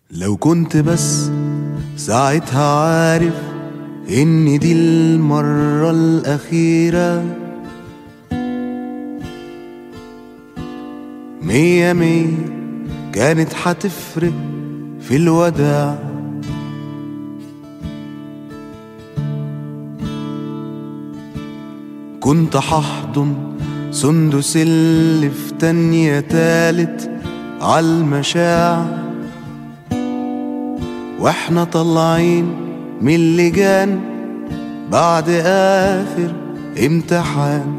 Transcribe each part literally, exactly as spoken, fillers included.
لو كنت بس ساعتها عارف إن دي المرة الأخيرة، مية مية كانت هتفرق في الوداع. كنت هحضن سندس اللي في تانية تالت عالمشاع، واحنا طالعين من اللجان بعد آخر امتحان.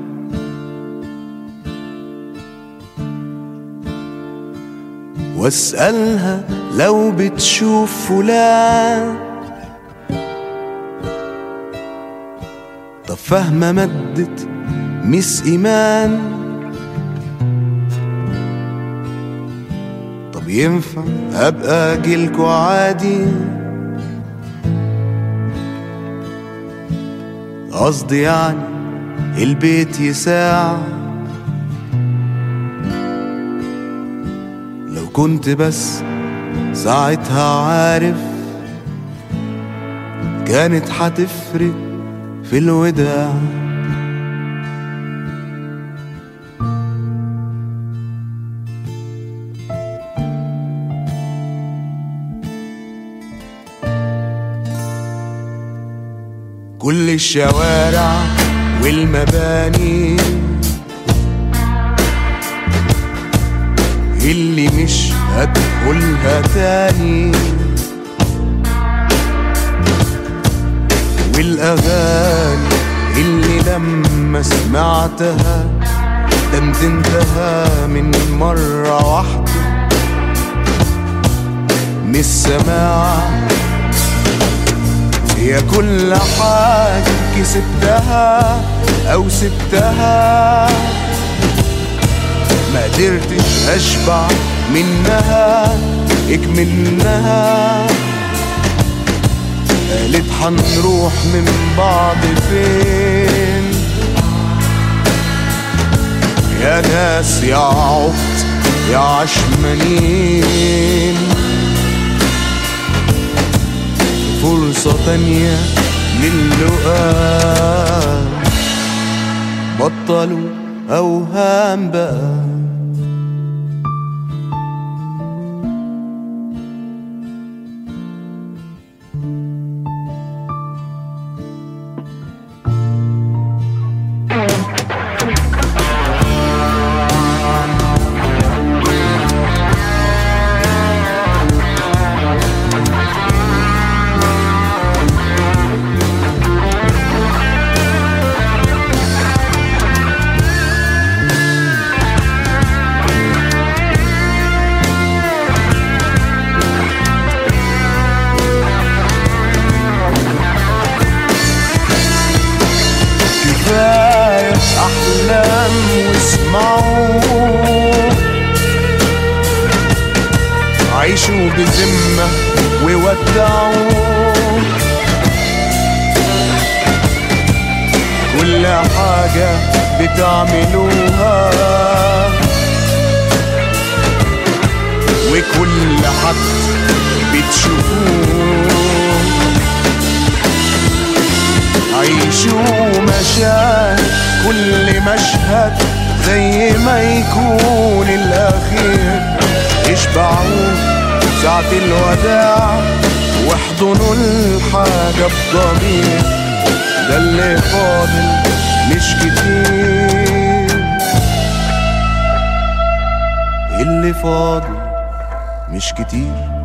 واسألها لو بتشوف فلان، طب فاهمة مادة مس إيمان؟ طب ينفع أبقى أجيلكوا عادي؟ قصدي يعني البيت يساع. لو كنت بس ساعتها عارف كانت هتفرق في الوداع. كل الشوارع والمباني اللي مش هدخلها تاني، والأغاني اللي لما سمعتها دندنتها من مرة واحدة من السماع. هي كل حاجة كسبتها أو سبتها، ما قدرتش أشبع منها اكمنها. قالت حنروح من بعض فين يا ناس يا عبط يا عشمانين؟ فرصة تانية للقاء، بطلوا أوهام بقى. أحلام واسمعوا، عيشوا بذمة وودعوا. كل حاجة بتعملوها وكل حد بتشوفوه، عيشوا مشاهد كل مشهد زي ما يكون الأخير. اشبعوا ساعة الوداع واحضنوا الحاجة بضمير، ده اللي فاضل مش كتير، اللي فاضل مش كتير.